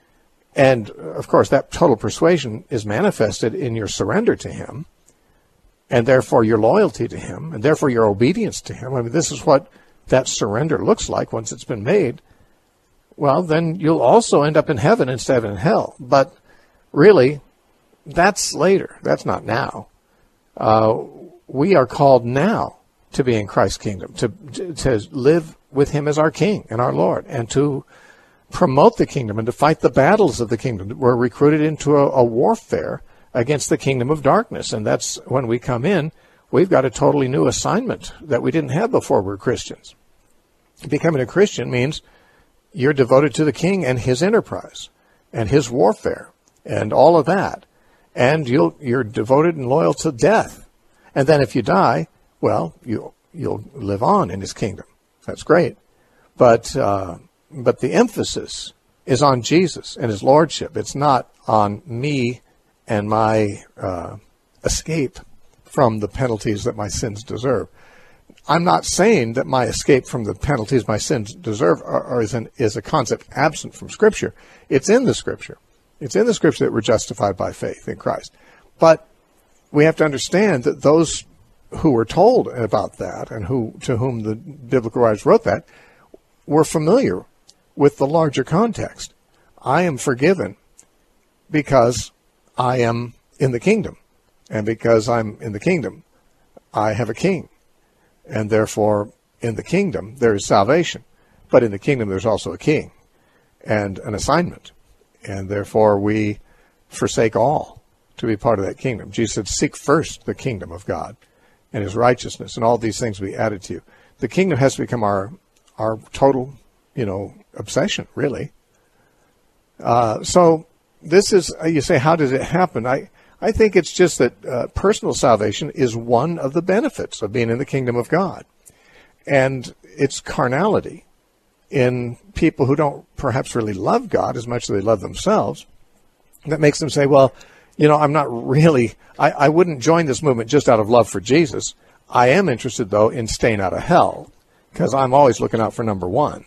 and of course that total persuasion is manifested in your surrender to him, and therefore your loyalty to him, and therefore your obedience to him. I mean, this is what that surrender looks like once it's been made. well, then you'll also end up in heaven instead of in hell. But really, that's later. That's not now. Uh, we are called now to be in Christ's kingdom, to, to live with him as our King and our Lord, and to promote the kingdom and to fight the battles of the kingdom. We're recruited into a, a warfare against the kingdom of darkness, and that's when we come in, we've got a totally new assignment that we didn't have before we're Christians. Becoming a Christian means you're devoted to the King and his enterprise and his warfare and all of that. And you'll, you're devoted and loyal to death. And then if you die, well, you, you'll live on in his kingdom. That's great. But, uh, but the emphasis is on Jesus and his lordship. It's not on me and my uh, escape from the penalties that my sins deserve. I'm not saying that my escape from the penalties my sins deserve are, are is, an, is a concept absent from Scripture. It's in the Scripture. It's in the Scripture that we're justified by faith in Christ. But we have to understand that those who were told about that and who to whom the biblical writers wrote that were familiar with the larger context. I am forgiven because I am in the kingdom. And because I'm in the kingdom, I have a king. And therefore, in the kingdom, there is salvation. But in the kingdom, there's also a king and an assignment. And therefore, we forsake all to be part of that kingdom. Jesus said, seek first the kingdom of God and his righteousness, and all these things will be added to you. The kingdom has to become our our total, you know, obsession, really. Uh, so this is, you say, how does it happen? I, I think it's just that uh, personal salvation is one of the benefits of being in the kingdom of God. And it's carnality in people who don't perhaps really love God as much as they love themselves that makes them say, well, you know, I'm not really, I, I wouldn't join this movement just out of love for Jesus. I am interested, though, in staying out of hell because I'm always looking out for number one.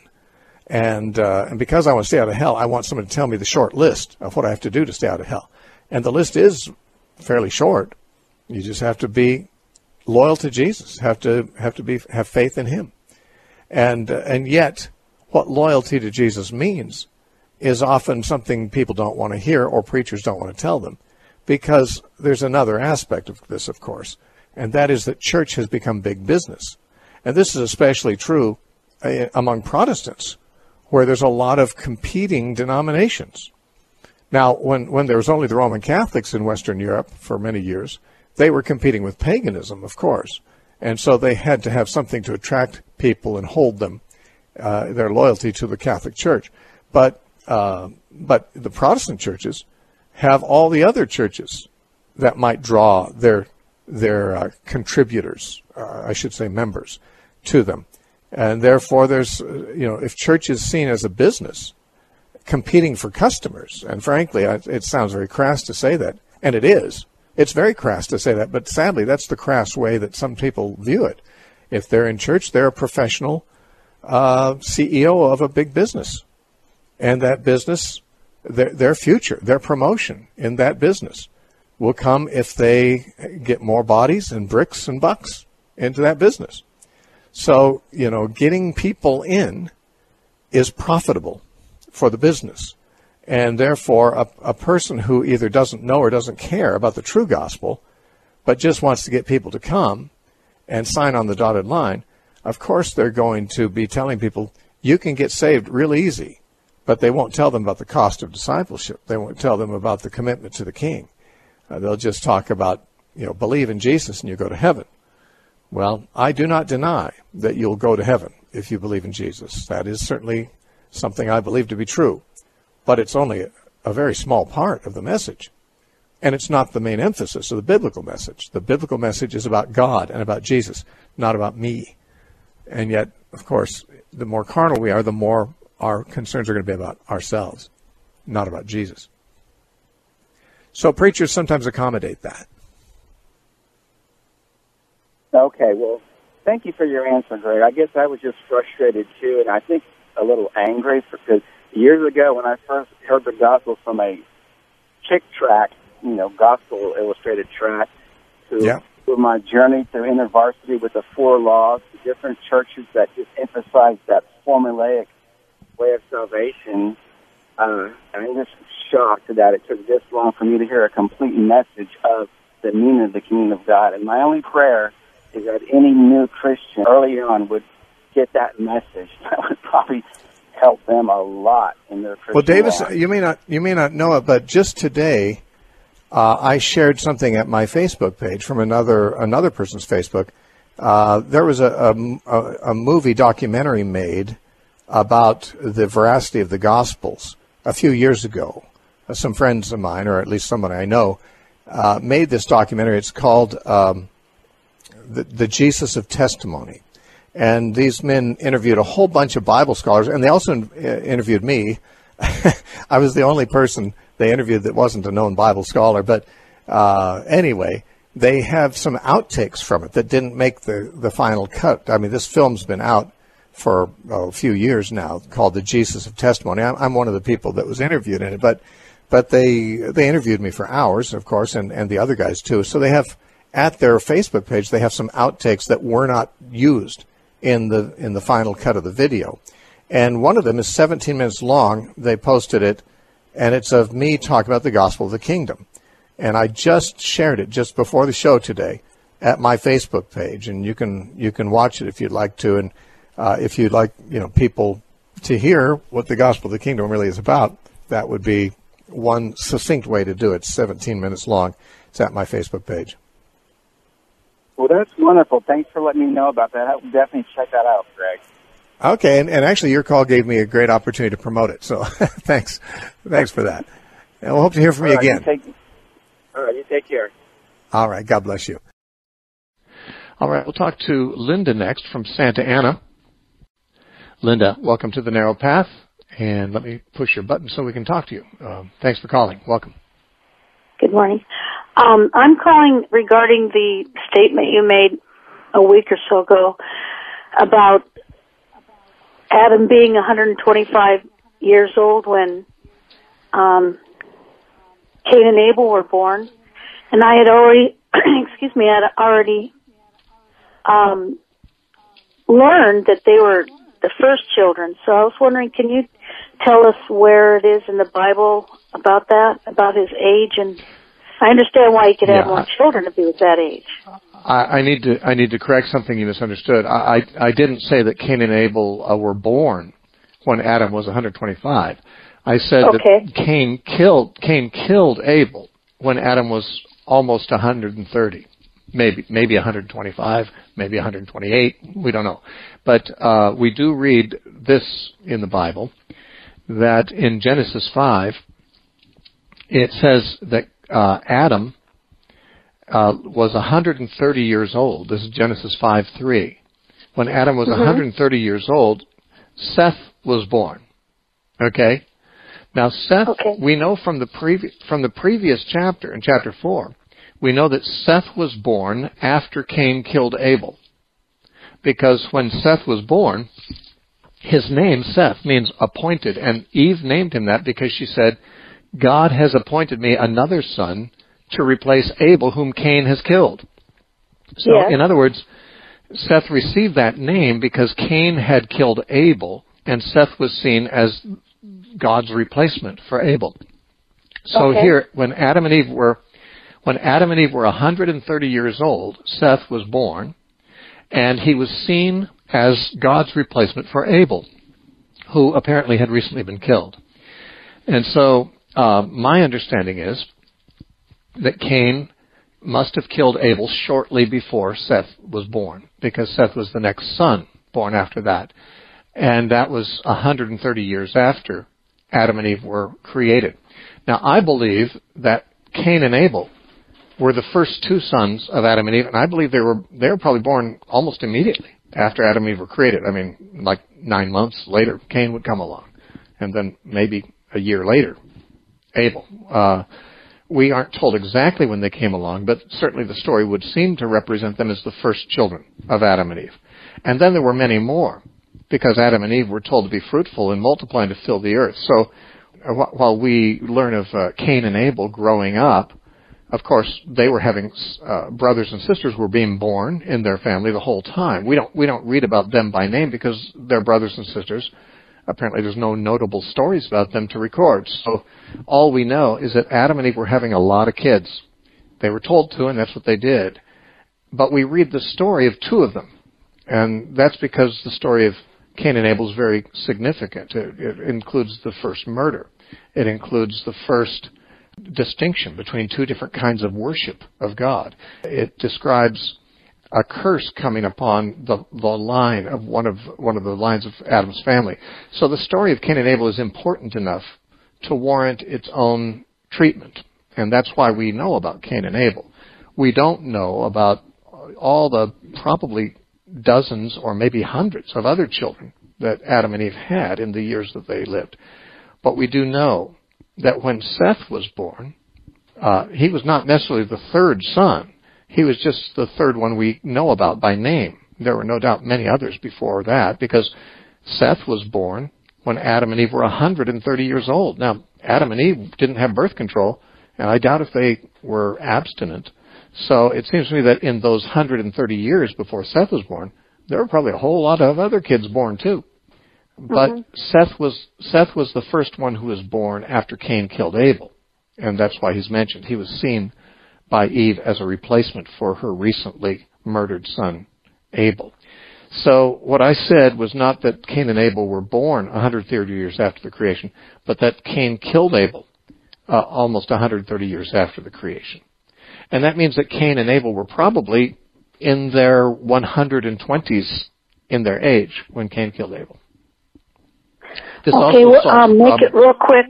And, uh, and because I want to stay out of hell, I want someone to tell me the short list of what I have to do to stay out of hell. And the list is fairly short. You just have to be loyal to Jesus, have to have to be have faith in him. And uh, and yet what loyalty to Jesus means is often something people don't want to hear or preachers don't want to tell them, because there's another aspect of this, of course, and that is that church has become big business. And this is especially true uh, among Protestants, where there's a lot of competing denominations. Now, when, when there was only the Roman Catholics in Western Europe for many years, they were competing with paganism, of course. And so they had to have something to attract people and hold them, uh, their loyalty to the Catholic Church. But, uh, but the Protestant churches have all the other churches that might draw their, their uh, contributors, uh, I should say members, to them. And therefore, there's, uh, you know, if church is seen as a business, competing for customers, and frankly, it sounds very crass to say that, and it is. It's very crass to say that, but sadly, that's the crass way that some people view it. If they're in church, they're a professional uh, C E O of a big business, and that business, their, their future, their promotion in that business will come if they get more bodies and bricks and bucks into that business. So, you know, getting people in is profitable for the business. And therefore, a, a person who either doesn't know or doesn't care about the true gospel, but just wants to get people to come and sign on the dotted line, of course they're going to be telling people, you can get saved real easy, but they won't tell them about the cost of discipleship. They won't tell them about the commitment to the King. Uh, they'll just talk about, you know, believe in Jesus and you go to heaven. Well, I do not deny that you'll go to heaven if you believe in Jesus. That is certainly something I believe to be true, but it's only a, a very small part of the message, and it's not the main emphasis of the biblical message. The biblical message is about God and about Jesus, not about me. And yet, of course, the more carnal we are, the more our concerns are going to be about ourselves, not about Jesus. So preachers sometimes accommodate that. Okay, well, thank you for your answer, Greg. I guess I was just frustrated, too, and I think a little angry, because years ago when I first heard the gospel from a chick tract, you know, gospel illustrated tract, to, yeah. to my journey through InterVarsity with the four laws, the different churches that just emphasize that formulaic way of salvation. Uh, I'm just shocked that it took this long for me to hear a complete message of the meaning of the kingdom of God. And my only prayer is that any new Christian early on would get that message. That would probably help them a lot in their Christian Well, Davis, walk. you may not you may not know it, but just today, uh, I shared something at my Facebook page from another another person's Facebook. Uh, there was a, a a movie documentary made about the veracity of the Gospels a few years ago. Uh, some friends of mine, or at least someone I know, uh, made this documentary. It's called um, the, the Jesus of Testimony. And these men interviewed a whole bunch of Bible scholars, and they also in, uh, interviewed me. I was the only person they interviewed that wasn't a known Bible scholar. But uh, anyway, they have some outtakes from it that didn't make the, the final cut. I mean, this film's been out for oh, a few years now, called The Jesus of Testimony. I'm, I'm one of the people that was interviewed in it, but but they they interviewed me for hours, of course, and, and the other guys too. So they have, at their Facebook page, they have some outtakes that were not used in the in the final cut of the video. And one of them is seventeen minutes long. They posted it, and it's of me talking about the gospel of the kingdom. And I just shared it just before the show today at my Facebook page, and you can you can watch it if you'd like to. And uh, if you'd like, you know, people to hear what the gospel of the kingdom really is about, that would be one succinct way to do it. It's seventeen minutes long. It's at my Facebook page. Well, that's wonderful. Thanks for letting me know about that. I'll definitely check that out, Greg. Okay, and, and actually your call gave me a great opportunity to promote it, so thanks thanks for that. And we'll hope to hear from All you right, again. You take, all right, you take care. All right, God bless you. All right, we'll talk to Linda next from Santa Ana. Linda, welcome to the Narrow Path, and let me push your button so we can talk to you. Um, thanks for calling. Welcome. Good morning. Um, I'm calling regarding the statement you made a week or so ago about Adam being one hundred twenty-five years old when um, Cain and Abel were born. And I had already, excuse me, I had already um, learned that they were the first children. So I was wondering, can you tell us where it is in the Bible about that, about his age? And I understand why he could have Yeah, more I- children if he was that age. I, I need to I need to correct something you misunderstood. I, I, I didn't say that Cain and Abel uh, were born when Adam was one hundred twenty-five. I said Okay. that Cain killed Cain killed Abel when Adam was almost one hundred thirty, maybe maybe one hundred twenty-five, maybe one hundred twenty-eight. We don't know, but uh, we do read this in the Bible that in Genesis five it says that uh, Adam uh, was one hundred thirty years old. This is Genesis five three. When Adam was Mhm. one hundred thirty years old, Seth was born. Okay? Now Seth, Okay. we know from the previ- from the previous chapter, in chapter four, we know that Seth was born after Cain killed Abel. Because when Seth was born, his name, Seth, means appointed, and Eve named him that because she said, God has appointed me another son to replace Abel, whom Cain has killed. So, Yes. in other words, Seth received that name because Cain had killed Abel, and Seth was seen as God's replacement for Abel. So Okay. here, when Adam and Eve were, when Adam and Eve were one hundred thirty years old, Seth was born, and he was seen as God's replacement for Abel, who apparently had recently been killed. And so, uh, my understanding is that Cain must have killed Abel shortly before Seth was born, because Seth was the next son born after that. And that was one hundred thirty years after Adam and Eve were created. Now, I believe that Cain and Abel were the first two sons of Adam and Eve, and I believe they were they were probably born almost immediately after Adam and Eve were created. I mean, like nine months later, Cain would come along, and then maybe a year later, Abel. Uh, we aren't told exactly when they came along, but certainly the story would seem to represent them as the first children of Adam and Eve. And then there were many more, because Adam and Eve were told to be fruitful and multiply and to fill the earth. So uh, wh- while we learn of uh, Cain and Abel growing up, of course, they were having uh, brothers and sisters were being born in their family the whole time. We don't we don't read about them by name because they're brothers and sisters. apparently there's no notable stories about them to record. So all we know is that Adam and Eve were having a lot of kids. They were told to, and that's what they did. But we read the story of two of them, and that's because the story of Cain and Abel is very significant. It, it includes the first murder. It includes the first distinction between two different kinds of worship of God. It describes a curse coming upon the, the line of one of one of the lines of Adam's family. So the story of Cain and Abel is important enough to warrant its own treatment, and that's why we know about Cain and Abel. We don't know about all the probably dozens or maybe hundreds of other children that Adam and Eve had in the years that they lived. But we do know that when Seth was born, uh, he was not necessarily the third son. He was just the third one we know about by name. There were no doubt many others before that, because Seth was born when Adam and Eve were one hundred thirty years old. Now, Adam and Eve didn't have birth control, and I doubt if they were abstinent. So it seems to me that in those one hundred thirty years before Seth was born, there were probably a whole lot of other kids born too. But mm-hmm. Seth was Seth was the first one who was born after Cain killed Abel, and that's why he's mentioned. He was seen by Eve as a replacement for her recently murdered son, Abel. So what I said was not that Cain and Abel were born one hundred thirty years after the creation, but that Cain killed Abel uh, almost one hundred thirty years after the creation. And that means that Cain and Abel were probably in their one hundred twenties in their age when Cain killed Abel. This okay, well, um, make it real quick.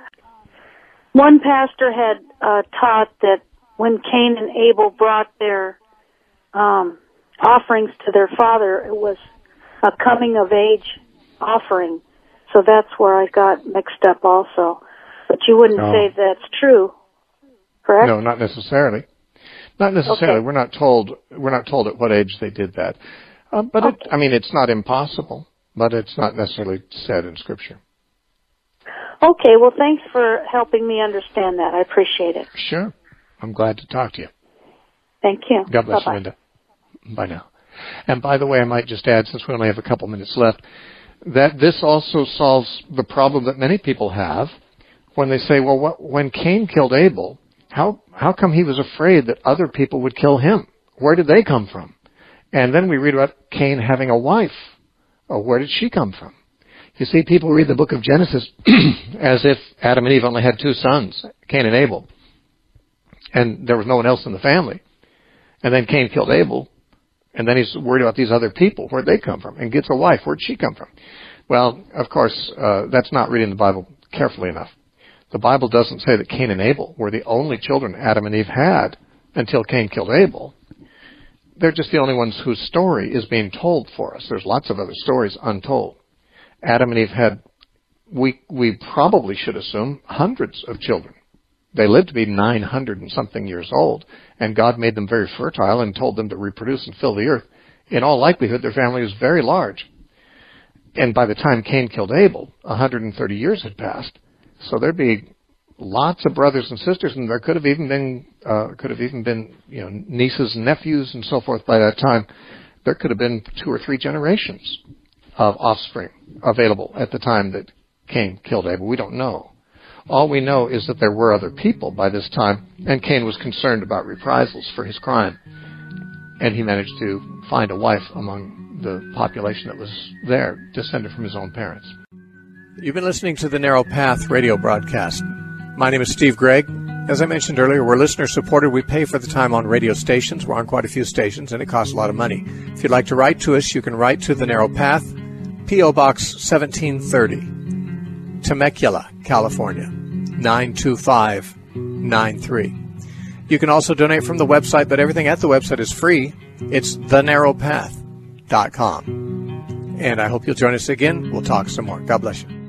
One pastor had uh, taught that when Cain and Abel brought their um, offerings to their father, it was a coming-of-age offering. So that's where I got mixed up also. But you wouldn't no. say that's true, correct? No, not necessarily. Not necessarily. Okay. We're not told. We're not told at what age they did that. Uh, but okay. it, I mean, it's not impossible. But it's not necessarily said in Scripture. Okay, well, thanks for helping me understand that. I appreciate it. Sure. I'm glad to talk to you. Thank you. God bless Bye-bye. you, Linda. Bye now. And by the way, I might just add, since we only have a couple minutes left, that this also solves the problem that many people have when they say, well, what, when Cain killed Abel, how, how come he was afraid that other people would kill him? Where did they come from? And then we read about Cain having a wife. Oh, where did she come from? You see, people read the book of Genesis as if Adam and Eve only had two sons, Cain and Abel, and there was no one else in the family. And then Cain killed Abel, and then he's worried about these other people. Where'd they come from? And gets a wife. Where'd she come from? Well, of course, uh, that's not reading the Bible carefully enough. The Bible doesn't say that Cain and Abel were the only children Adam and Eve had until Cain killed Abel. They're just the only ones whose story is being told for us. There's lots of other stories untold. Adam and Eve had, we we probably should assume, hundreds of children. They lived to be nine hundred and something years old, and God made them very fertile and told them to reproduce and fill the earth. In all likelihood, their family was very large. And by the time Cain killed Abel, one hundred thirty years had passed. So there'd be lots of brothers and sisters, and there could have even been uh, could have even been you know nieces and nephews and so forth. By that time, there could have been two or three generations of offspring available at the time that Cain killed Abel. We don't know. All we know is that there were other people by this time, and Cain was concerned about reprisals for his crime, and he managed to find a wife among the population that was there, descended from his own parents. You've been listening to the Narrow Path radio broadcast. My name is Steve Gregg. As I mentioned earlier, we're listener-supported. We pay for the time on radio stations. We're on quite a few stations, and it costs a lot of money. If you'd like to write to us, you can write to The Narrow Path, P O. Box seventeen thirty, Temecula, California, nine two five nine three. You can also donate from the website, but everything at the website is free. It's the narrow path dot com. And I hope you'll join us again. We'll talk some more. God bless you.